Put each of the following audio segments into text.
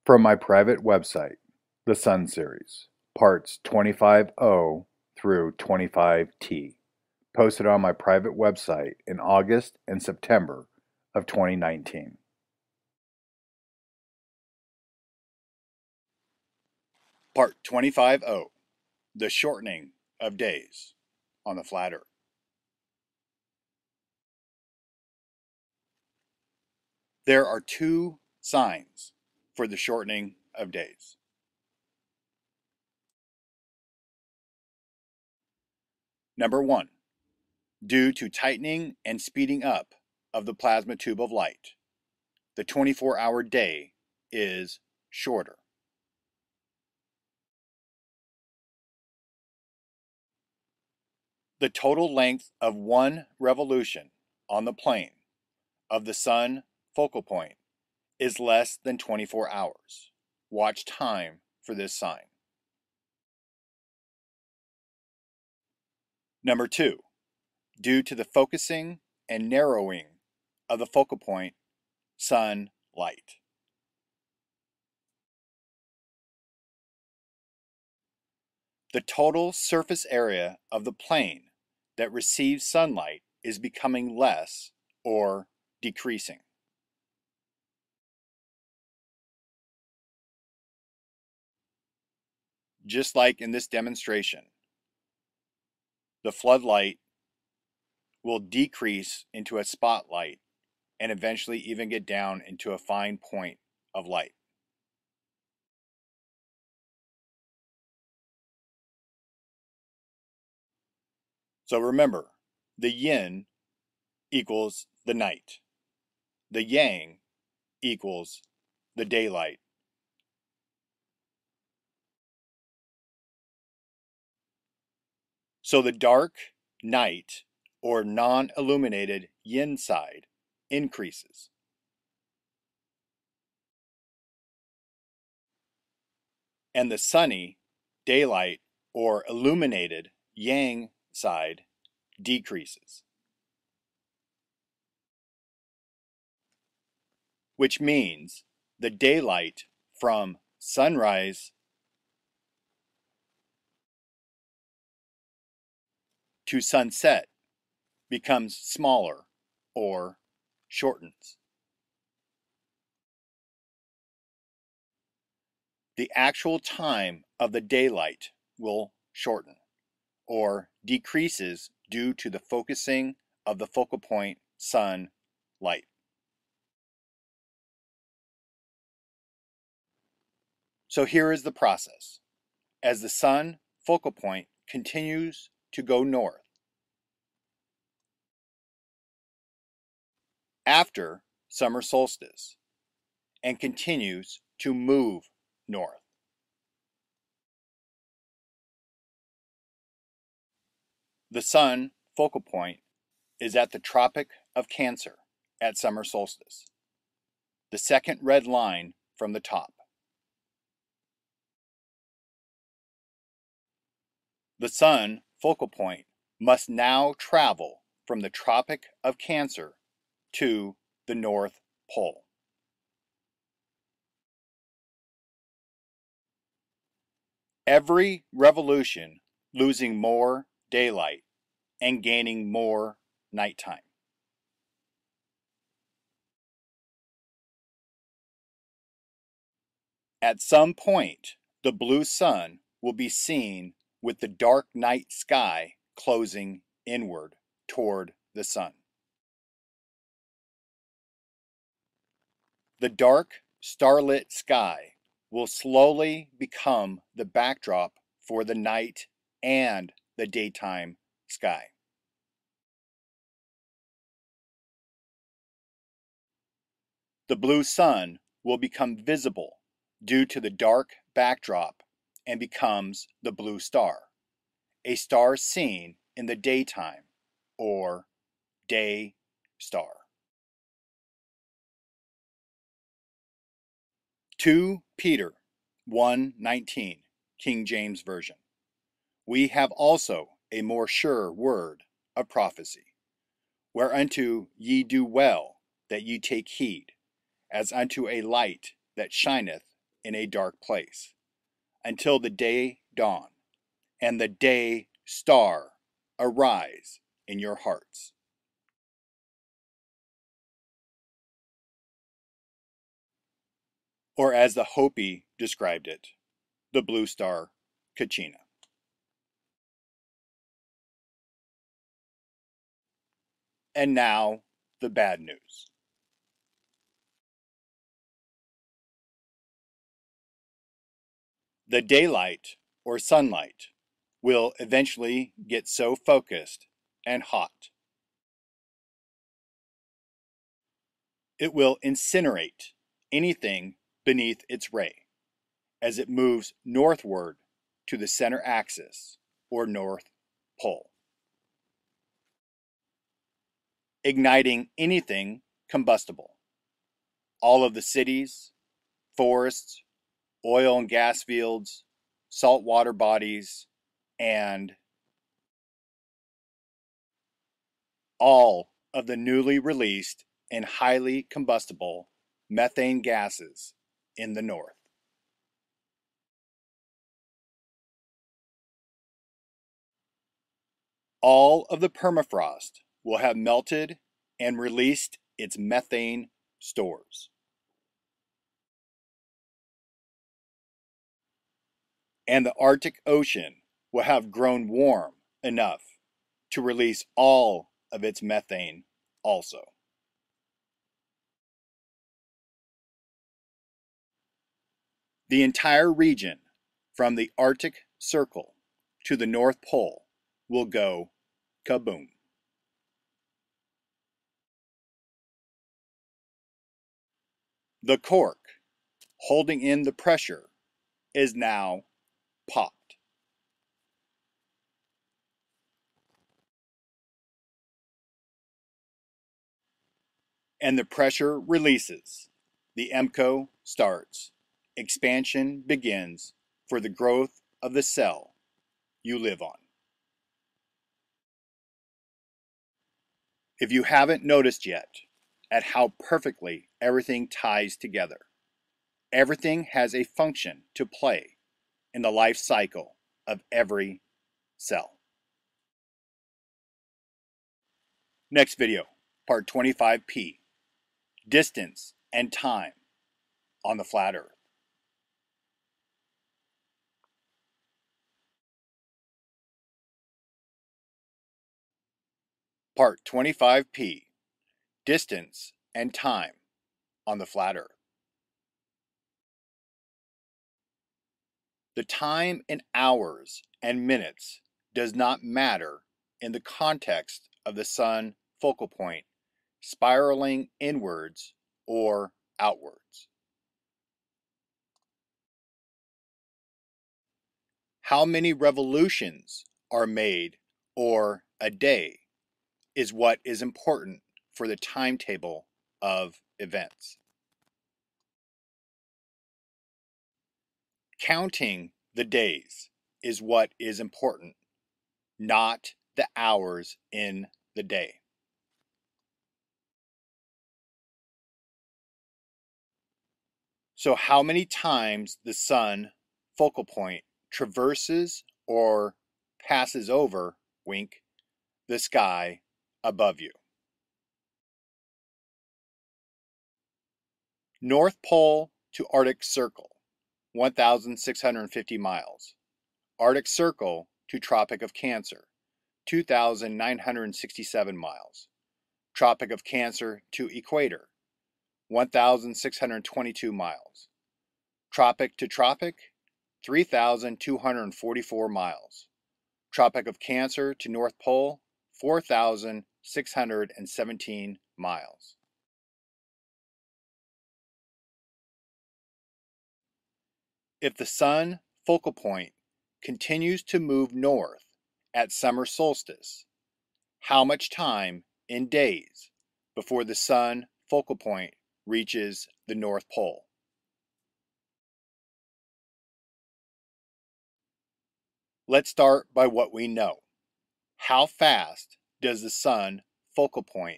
From my private website, The Sun Series, parts 25O through 25T, posted on my private website in August and September of 2019. Part 25O, The Shortening of Days on the Flat Earth. There are two signs for the shortening of days. Number one, due to tightening and speeding up of the plasma tube of light, the 24-hour day is shorter. The total length of one revolution on the plane of the Sun focal point is less than 24 hours. Watch time for this sign. Number two, due to the focusing and narrowing of the focal point Sun light. The total surface area of the plane that receives sunlight is becoming less or decreasing. Just like in this demonstration, the floodlight will decrease into a spotlight and eventually even get down into a fine point of light. So remember, the yin equals the night. The yang equals the daylight. So the dark night or non-illuminated yin side increases. And the sunny daylight or illuminated yang side decreases. Which means the daylight from sunrise to sunset becomes smaller or shortens. The actual time of the daylight will shorten or decreases due to the focusing of the focal point sun light. So here is the process. As the sun focal point continues to go north, after summer solstice, and continues to move north, the sun focal point is at the Tropic of Cancer at summer solstice, the second red line from the top. The sun focal point must now travel from the Tropic of Cancer to the North Pole. Every revolution losing more daylight and gaining more nighttime. At some point, the blue sun will be seen with the dark night sky closing inward toward the sun. The dark, starlit sky will slowly become the backdrop for the night and the daytime sky. The blue sun will become visible due to the dark backdrop and becomes the blue star, a star seen in the daytime or day star. 2 Peter 1:19, King James Version. We have also a more sure word of prophecy, whereunto ye do well that ye take heed, as unto a light that shineth in a dark place until the day dawn and the day star arise in your hearts. Or as the Hopi described it, the blue star Kachina. And now, the bad news. The daylight or sunlight will eventually get so focused and hot. It will incinerate anything beneath its ray as it moves northward to the center axis or North Pole, igniting anything combustible. All of the cities, forests, oil and gas fields, saltwater bodies, and all of the newly released and highly combustible methane gases in the north. All of the permafrost will have melted and released its methane stores. And the Arctic Ocean will have grown warm enough to release all of its methane also. The entire region from the Arctic Circle to the North Pole will go kaboom. The cork holding in the pressure is now popped. And the pressure releases. The EMCO starts. Expansion begins for the growth of the cell you live on. If you haven't noticed yet at how perfectly everything ties together, everything has a function to play in the life cycle of every cell. Next video, part 25P, distance and time on the flat Earth. Part 25P, distance and time on the flat Earth. The time in hours and minutes does not matter in the context of the sun focal point spiraling inwards or outwards. How many revolutions are made or a day is what is important for the timetable of events. Counting the days is what is important, not the hours in the day. So how many times the sun focal point traverses or passes over, wink, the sky above you. North Pole to Arctic Circle, 1,650 miles. Arctic Circle to Tropic of Cancer, 2,967 miles. Tropic of Cancer to Equator, 1,622 miles. Tropic to Tropic, 3,244 miles. Tropic of Cancer to North Pole, 4,617 miles. If the sun focal point continues to move north at summer solstice, how much time in days before the sun focal point reaches the North Pole? Let's start by what we know. How fast does the sun focal point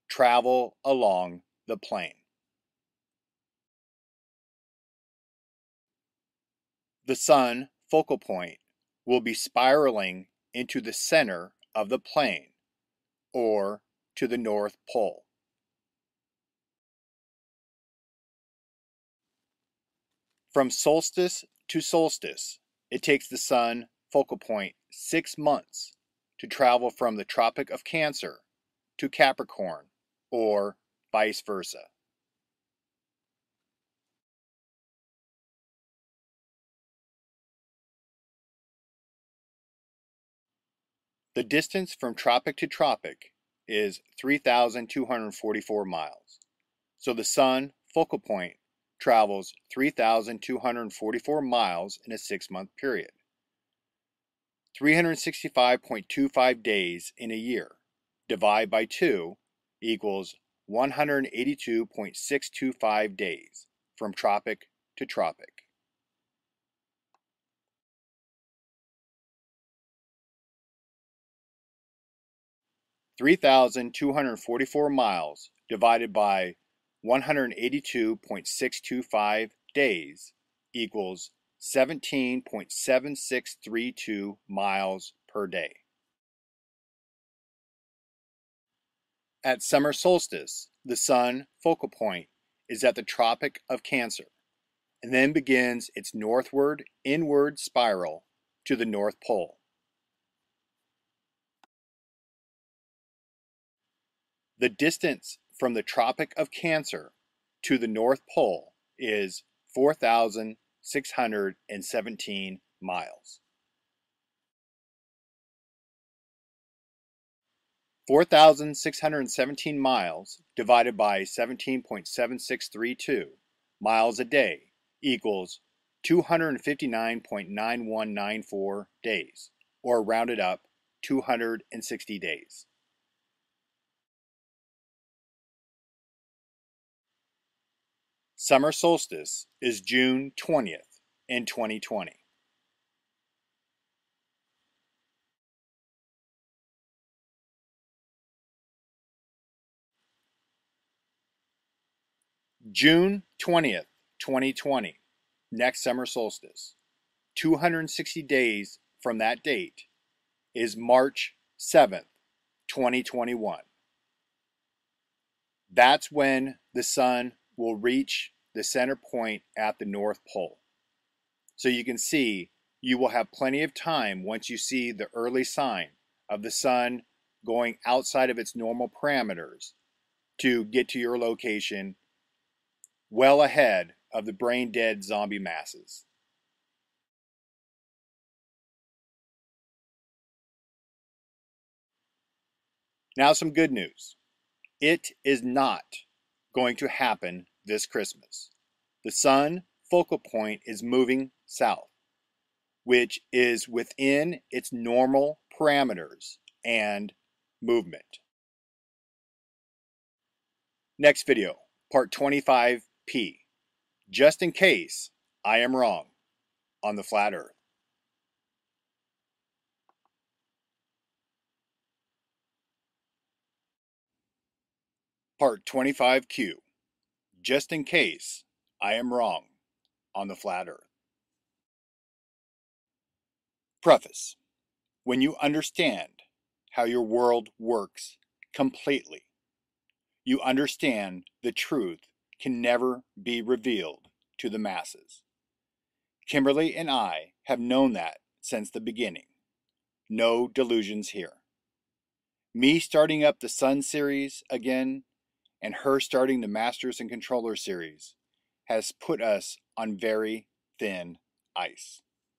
travel along the plane? The sun focal point will be spiraling into the center of the plane, or to the North Pole. From solstice to solstice, it takes the sun focal point 6 months to travel from the Tropic of Cancer to Capricorn, or vice versa. The distance from tropic to tropic is 3,244 miles. So the sun focal point travels 3,244 miles in a 6-month period. 365.25 days in a year. Divide by 2 equals 182.625 days from tropic to tropic. (3,244 miles divided by 182.625 days equals 17.7632 miles per day. At summer solstice, the sun focal point is at the Tropic of Cancer and then begins its northward inward spiral to the North Pole. The distance from the Tropic of Cancer to the North Pole is 4,617 miles. 4,617 miles divided by 17.7632 miles a day equals 259.9194 days, or rounded up 260 days. Summer solstice is June 20th in 2020. June 20th, 2020, next summer solstice. 260 days from that date is March 7th, 2021. That's when the sun will reach the center point at the North Pole. So you can see you will have plenty of time once you see the early sign of the sun going outside of its normal parameters to get to your location well ahead of the brain-dead zombie masses. Now some good news. It is not going to happen this Christmas. The sun focal point is moving south, which is within its normal parameters and movement. Next video, part 25P. Just in case I am wrong on the flat earth. Part 25Q. Just in case I am wrong on the flat earth. Preface. When you understand how your world works completely, you understand the truth can never be revealed to the masses. Kimberly and I have known that since the beginning. No delusions here. Me starting up the Sun series again and her starting the Masters and Controller series has put us on very thin ice.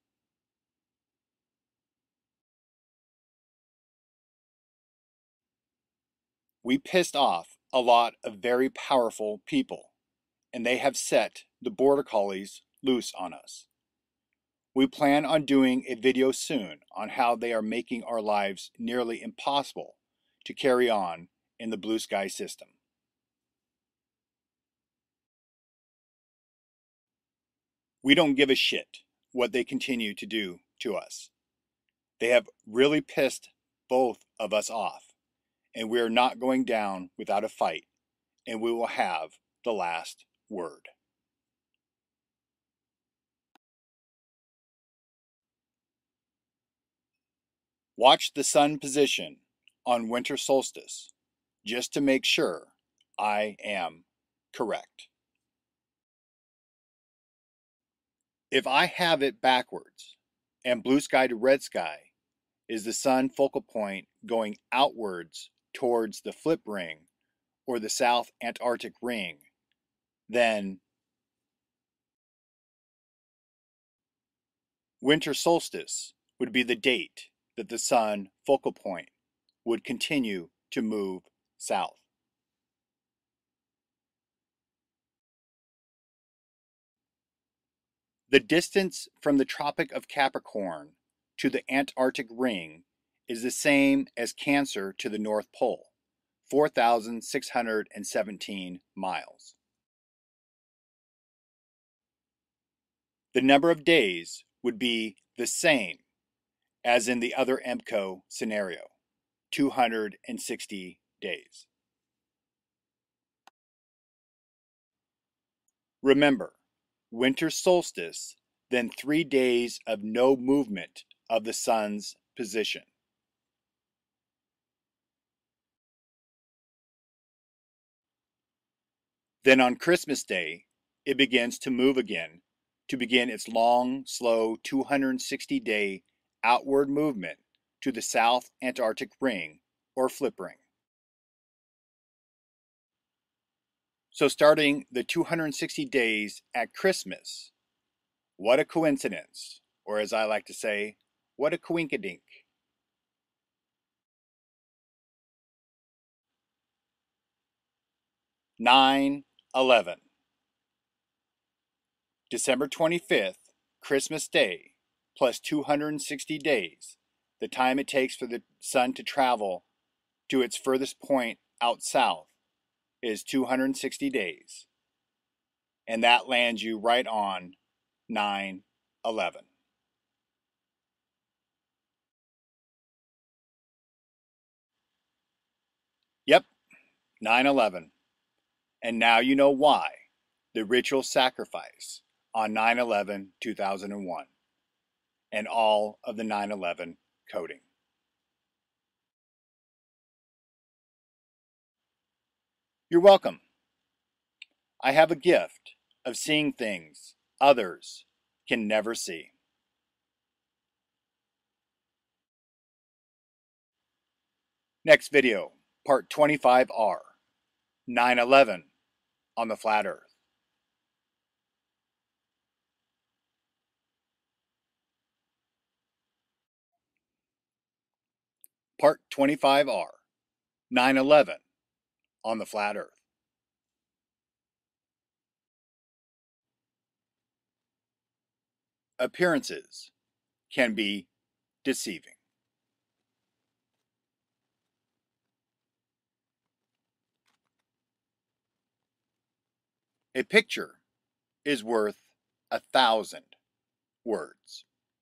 We pissed off a lot of very powerful people, and they have set the border collies loose on us. We plan on doing a video soon on how they are making our lives nearly impossible to carry on in the Blue Sky system. We don't give a shit what they continue to do to us. They have really pissed both of us off, and we are not going down without a fight, and we will have the last word. Watch the sun position on winter solstice just to make sure I am correct. If I have it backwards and blue sky to red sky is the sun focal point going outwards towards the flip ring or the South Antarctic ring, then winter solstice would be the date that the sun focal point would continue to move south. The distance from the Tropic of Capricorn to the Antarctic ring is the same as Cancer to the North Pole, 4,617 miles. The number of days would be the same as in the other EMCO scenario, 260 days. Remember, winter solstice, then 3 days of no movement of the sun's position. Then on Christmas Day, it begins to move again to begin its long, slow 260-day outward movement to the South Antarctic ring or flip ring. So starting the 260 days at Christmas, what a coincidence, or as I like to say, what a coinkadink. Nine 11. December 25th, Christmas Day, plus 260 days, the time it takes for the sun to travel to its furthest point out south is 260 days. And that lands you right on 9/11. Yep, 9/11. And now you know why the ritual sacrifice on 9/11 2001 and all of the 9/11 coding. You're welcome. I have a gift of seeing things others can never see. Next video, part 25R, 9/11 on the flat earth. Part 25R, 9/11 on the flat earth. Appearances can be deceiving. A picture is worth 1,000 words.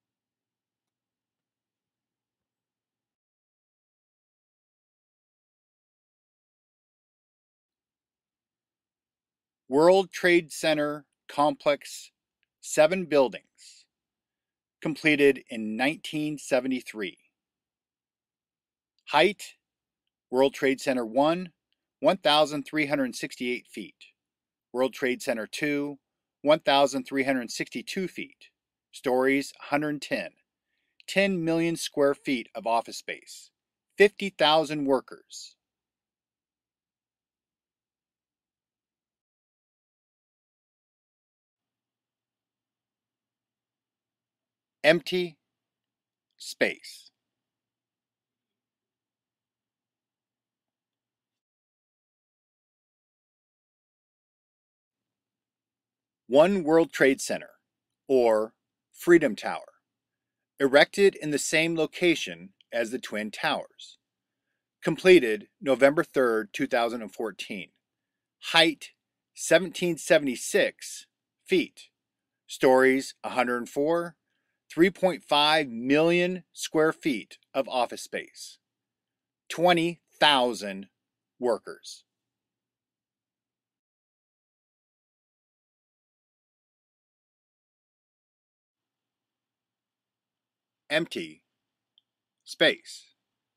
World Trade Center complex, 7 buildings, completed in 1973. Height, World Trade Center 1, 1,368 feet. World Trade Center 2, 1,362 feet. Stories, 110. 10 million square feet of office space. 50,000 workers. Empty space. One World Trade Center, or Freedom Tower, erected in the same location as the Twin Towers. Completed November 3rd, 2014. Height 1776 feet. Stories 104. 3.5 million square feet of office space. 20,000 workers. Empty space.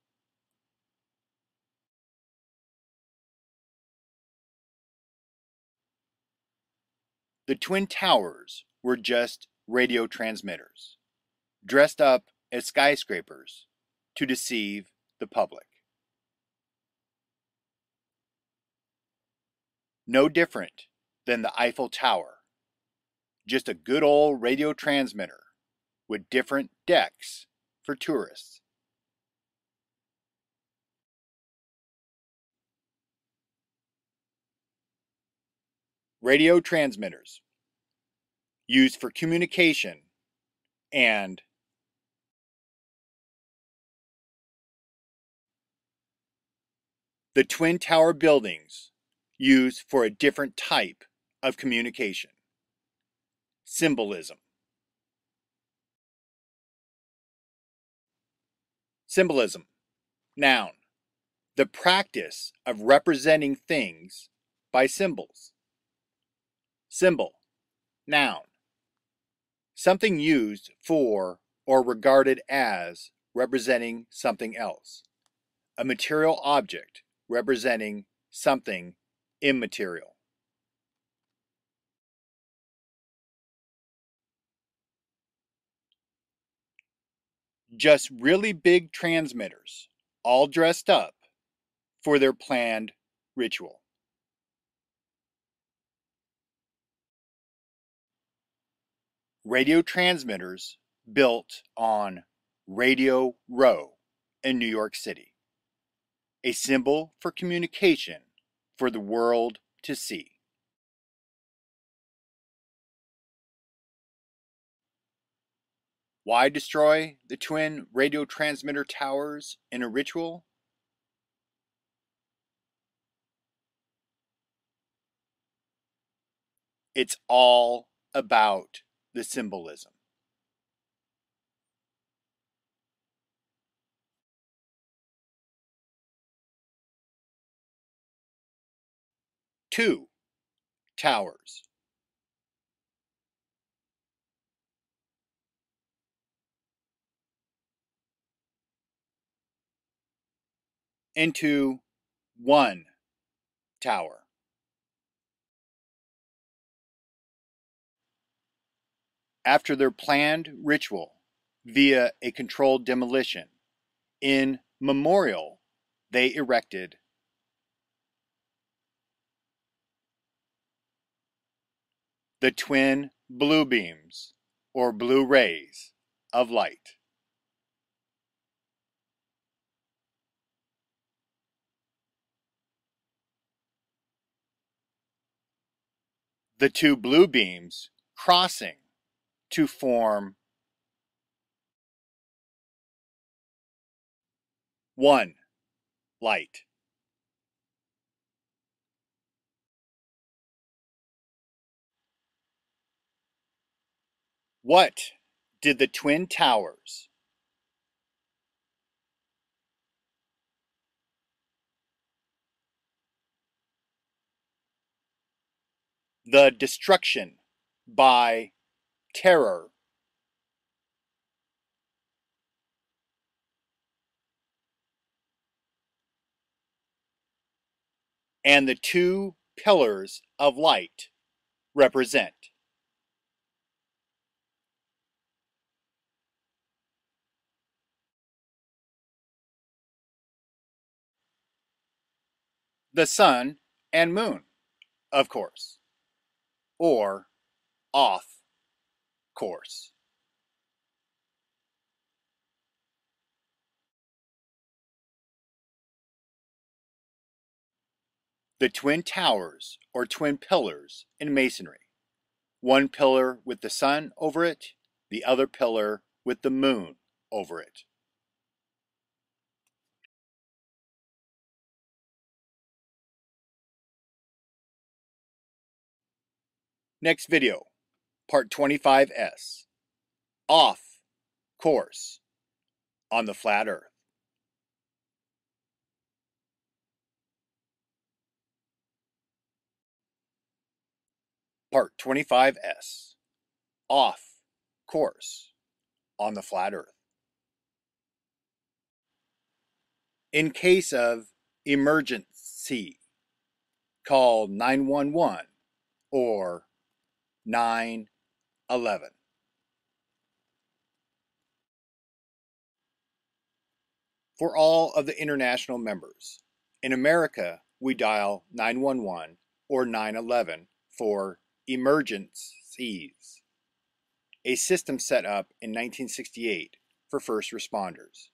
The Twin Towers were just radio transmitters, dressed up as skyscrapers to deceive the public. No different than the Eiffel Tower, just a good old radio transmitter with different decks for tourists. Radio transmitters used for communication and the Twin Tower buildings used for a different type of communication. Symbolism. Symbolism. Noun. The practice of representing things by symbols. Symbol. Noun. Something used for or regarded as representing something else. A material object representing something immaterial. Just really big transmitters, all dressed up for their planned ritual. Radio transmitters built on Radio Row in New York City, a symbol for communication for the world to see. Why destroy the twin radio transmitter towers in a ritual? It's all about the symbolism. Two towers. Into one tower. After their planned ritual via a controlled demolition, in memorial, they erected the twin blue beams or blue rays of light. The two blue beams crossing to form one light. What did the twin towers the destruction by terror and the two pillars of light represent? The sun and moon, of course, or off course. The twin towers or twin pillars in masonry. One pillar with the sun over it, the other pillar with the moon over it. Next video, part 25S. Off course on the flat earth. Part 25S. Off course on the flat earth. In case of emergency, call 911 or 911. For all of the international members, in America, we dial 911 or 911 for emergencies, a system set up in 1968 for first responders.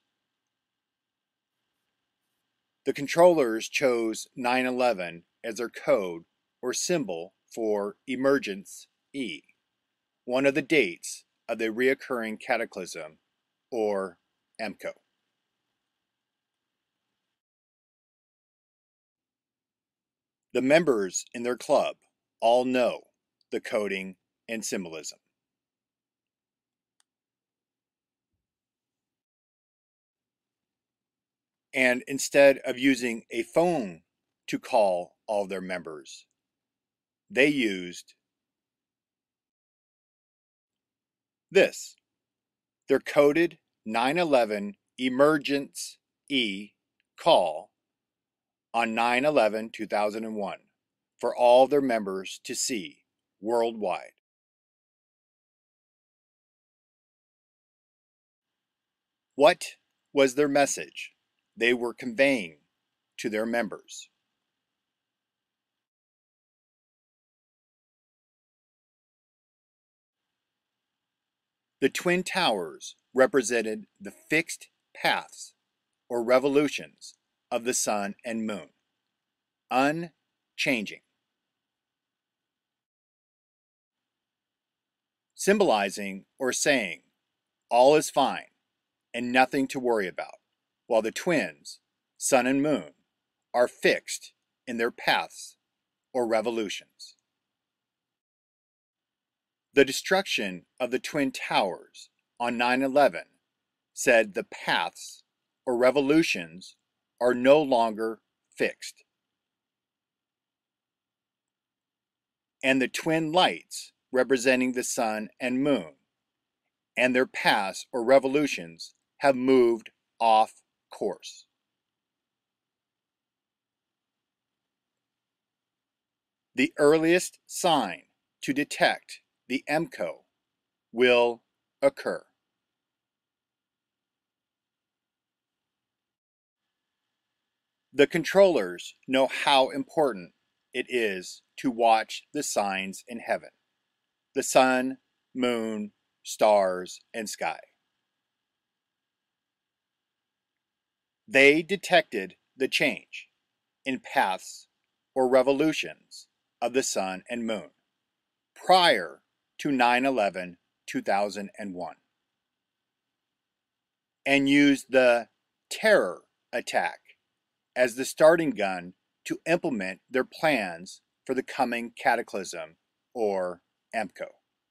The controllers chose 911 as their code or symbol for emergency, one of the dates of the reoccurring cataclysm, or EMCO. The members in their club all know the coding and symbolism. And instead of using a phone to call all their members, they used this, their coded 911 emergency call on 9/11/2001 for all their members to see worldwide. What was their message they were conveying to their members? The Twin Towers represented the fixed paths or revolutions of the sun and moon, unchanging, symbolizing or saying all is fine and nothing to worry about, while the twins, sun and moon, are fixed in their paths or revolutions. The destruction of the Twin Towers on 9/11 said the paths or revolutions are no longer fixed. And the twin lights representing the sun and moon and their paths or revolutions have moved off course. The earliest sign to detect the EMCO will occur. The controllers know how important it is to watch the signs in heaven, the sun, moon, stars, and sky. They detected the change in paths or revolutions of the sun and moon prior to 9/11/2001 and used the terror attack as the starting gun to implement their plans for the coming cataclysm, or EMCO.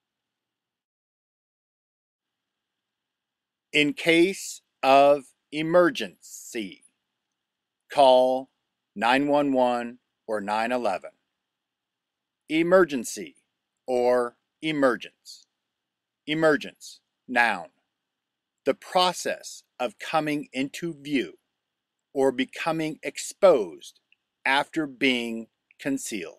In case of emergency, call 911 or 911. Emergency or emergence. Emergence, noun. The process of coming into view or becoming exposed after being concealed.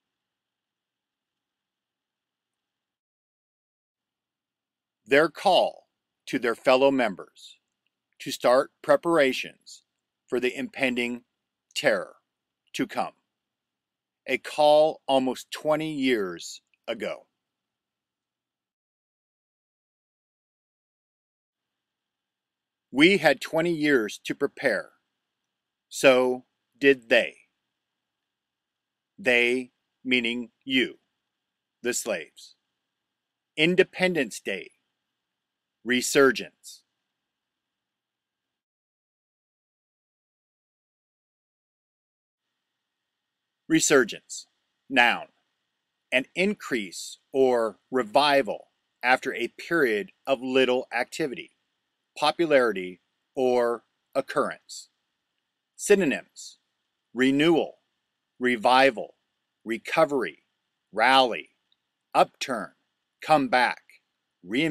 Their call to their fellow members to start preparations for the impending terror to come. A call almost 20 years ago. We had 20 years to prepare. So did they. They, meaning you, the slaves. Independence Day. Resurgence. Resurgence, noun. An increase or revival after a period of little activity, popularity, or occurrence. Synonyms: renewal, revival, recovery, rally, upturn, come back,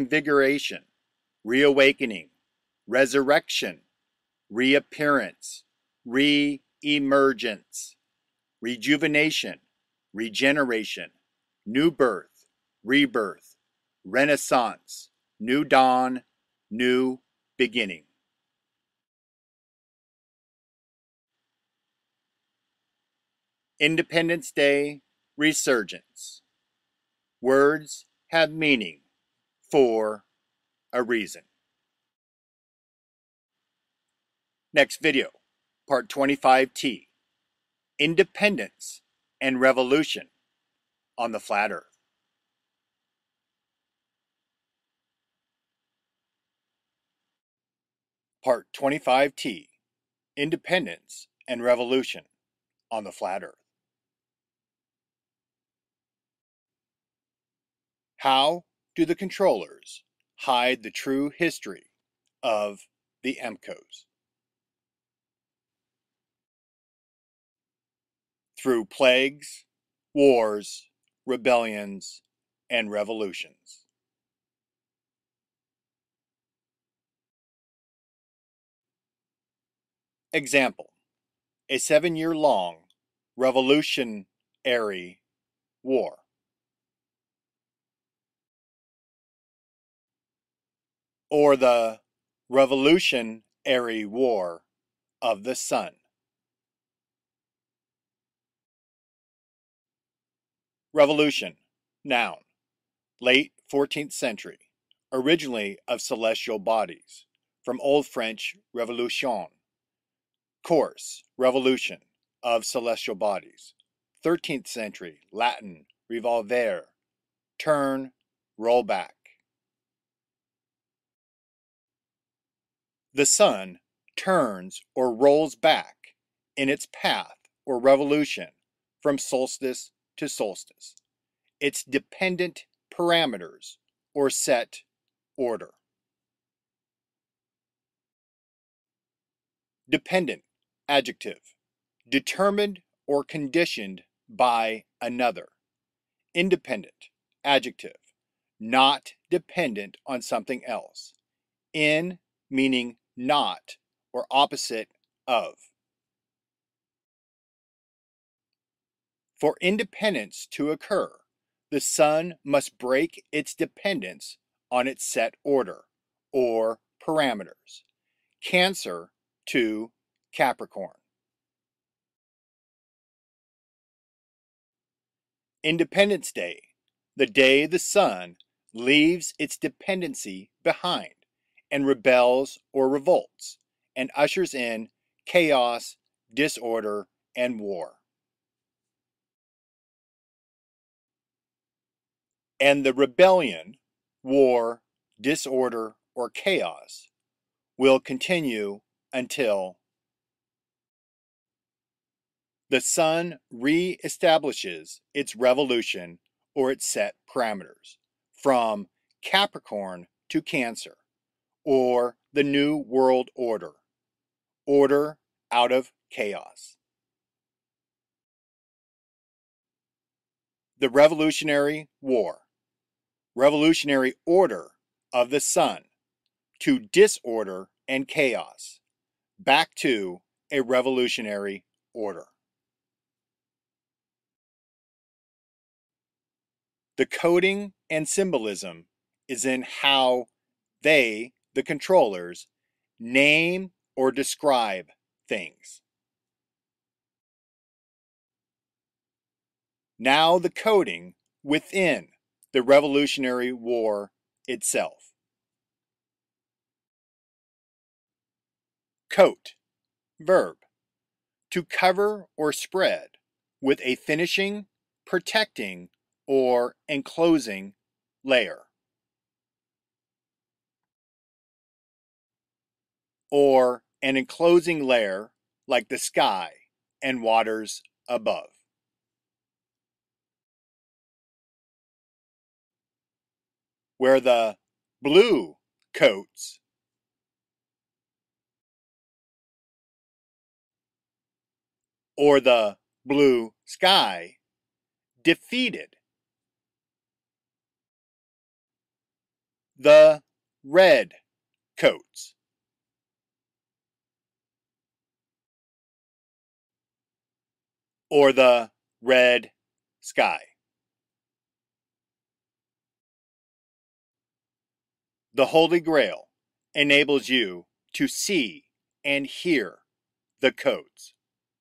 reinvigoration, reawakening, resurrection, reappearance, re-emergence, rejuvenation, regeneration, new birth, rebirth, renaissance, new dawn, new beginning. Independence Day resurgence. Words have meaning for a reason. Next video, part 25T. Independence and revolution on the flat earth. Part 25T. Independence and revolution on the flat earth. How do the controllers hide the true history of the MCOs? Through plagues, wars, rebellions, and revolutions. Example: a 7-year-long revolutionary war. Or the Revolutionary War of the Sun. Revolution, noun, late 14th century, originally of celestial bodies, from Old French revolution. Course, revolution, of celestial bodies, 13th century, Latin, revolvere, turn, roll back. The sun turns or rolls back in its path or revolution from solstice to solstice, its dependent parameters or set order. Dependent, adjective, determined or conditioned by another. Independent, adjective, not dependent on something else. In meaning not or opposite of. For independence to occur, the sun must break its dependence on its set order or parameters. Cancer to Capricorn. Independence Day, the day the sun leaves its dependency behind and rebels or revolts and ushers in chaos, disorder, and war. And the rebellion, war, disorder, or chaos will continue until the sun re-establishes its revolution or its set parameters from Capricorn to Cancer, or the New World Order, order out of chaos. The Revolutionary War, revolutionary order of the sun to disorder and chaos, back to a revolutionary order. The coding and symbolism is in how they, the controllers, name or describe things. Now the coding within the Revolutionary War itself. Coat, verb, to cover or spread with a finishing, protecting, or enclosing layer. Or an enclosing layer like the sky and waters above. Where the blue coats or the blue sky defeated the red coats. or the red sky. The Holy Grail enables you to see and hear the codes.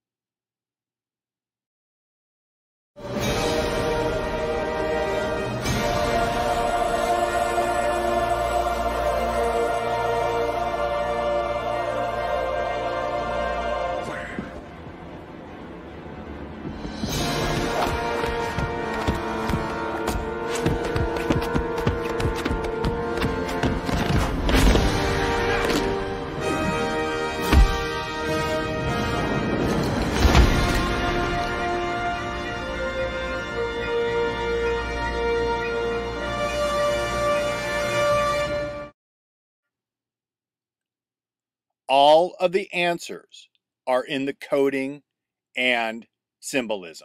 All of the answers are in the coding and symbolism.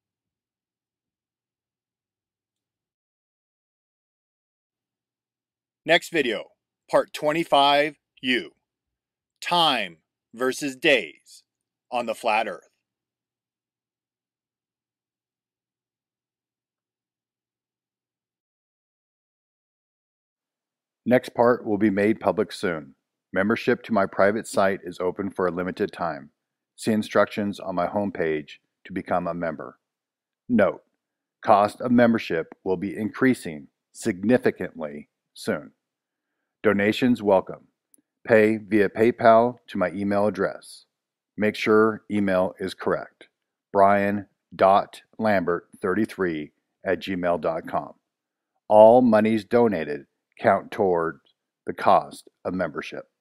Next video, part 25U, time versus days on the flat earth. Next part will be made public soon. Membership to my private site is open for a limited time. See instructions on my homepage to become a member. Note, cost of membership will be increasing significantly soon. Donations welcome. Pay via PayPal to my email address. Make sure email is correct. brian.lambert33@gmail.com. All monies donated count toward the cost of membership.